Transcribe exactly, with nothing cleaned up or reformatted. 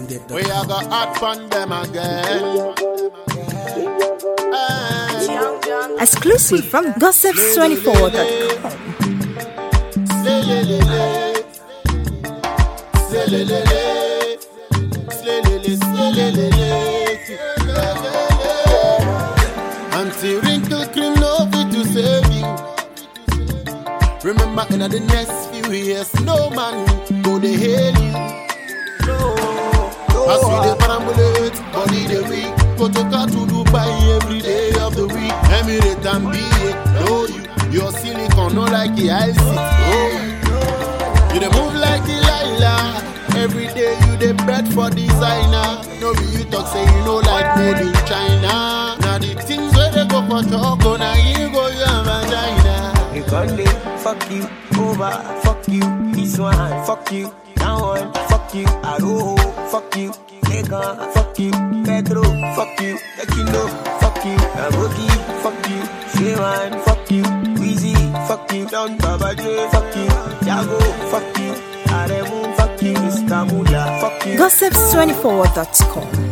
We are got hot fun them again. Hey. Exclusive from gossips twenty-four dot com. Slay, lay, lay, lay. Slay, lay, lay, lay. Slay, lay, lay, slay, lay, lay, lay. Until wrinkle cream no fit to save you. Remember in the next few years, no man go to hail you. No, no. I see the parambulate, body the week. Go to car to Dubai every day of the week. Emirate and B A, know you. Your silicone no like the I C. Oh, you. You dey move like Delilah. Every day you dey bet for designer. No be you talk say you know like made in China. Now the things where they go for choco, now you go your vagina. You gon' live, fuck you, over, fuck you, this one, fuck you, that one, fuck you, Aroho, fuck you, Legon, fuck you, Pedro, fuck you, Tekino, fuck you, Naboki, fuck you, Shewan, fuck you, Weezy, fuck you, Don Baba J, fuck you, Jago, fuck you, Aremu, fuck you, Mister Mula, fuck you. gossips twenty-four dot com.